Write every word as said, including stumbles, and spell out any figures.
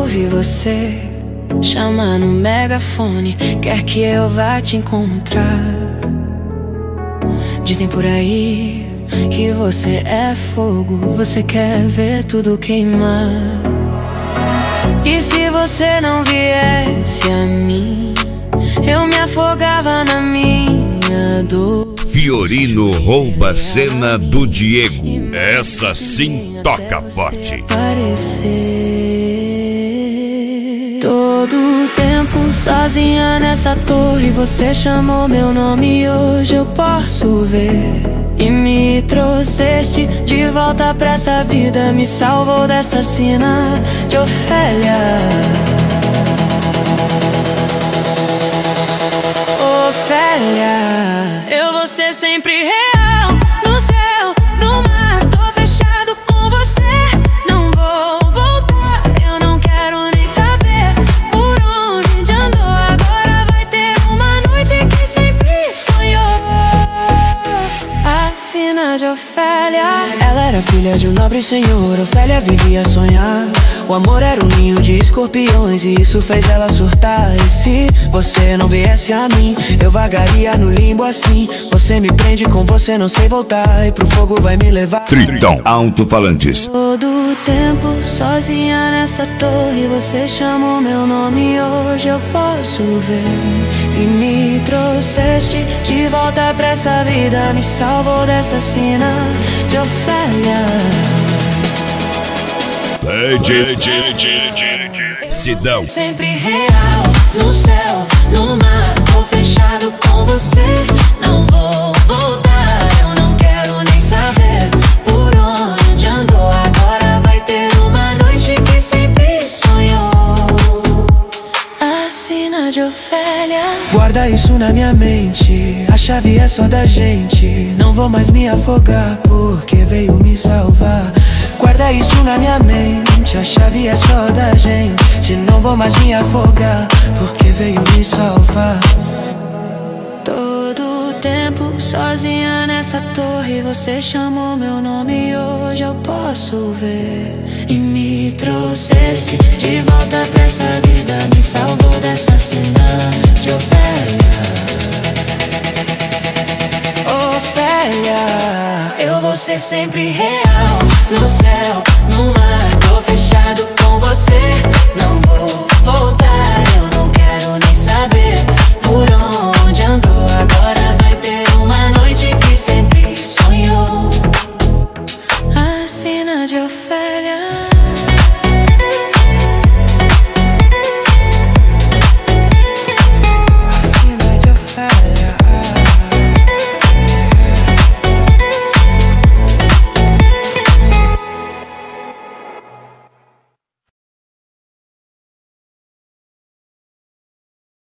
ouvi você chamar no megafone, quer que eu vá te encontrar. Dizem por aí que você é fogo, você quer ver tudo queimar. E se você não viesse a mim, eu me afogava na minha dor. Fiorino rouba a cena do Diego. Essa sim toca forte. Todo tempo sozinha nessa torre, você chamou meu nome e hoje eu posso ver. E me trouxeste de volta pra essa vida, me salvou dessa sina de Ofélia. Ofélia, eu vou ser sempre real, no céu, no mar, tô fechado com você, não vou voltar, eu não quero nem saber por onde andou, agora vai ter uma noite que sempre sonhou. A sina de Ofélia. Ela era filha de um nobre senhor, Ofélia vivia a sonhar. O amor era um ninho de escorpiões e isso fez ela surtar. E se você não viesse a mim, eu vagaria no limbo assim. Você me prende, com você não sei voltar, e pro fogo vai me levar. Tritão Alto-Falantes. Todo tempo sozinha nessa torre, você chamou meu nome e hoje eu posso ver. E me trouxeste de volta pra essa vida, me salvou dessa sina de Ofélia. Sidão. Sempre real, no céu, no mar, tô fechado com você, não vou voltar, eu não quero nem saber por onde andou, agora vai ter uma noite que sempre sonhou. A sina de Ofélia. Guarda isso na minha mente, a chave é só da gente, não vou mais me afogar porque veio me salvar. Guarda isso na minha mente, a chave é só da gente, não vou mais me afogar porque veio me salvar. Todo tempo sozinha nessa torre, você chamou meu nome e hoje eu posso ver. E me trouxeste de volta pra essa vida, me salvou dessa sina de Ofélia. Ofélia, eu vou ser sempre real, no céu, no mar,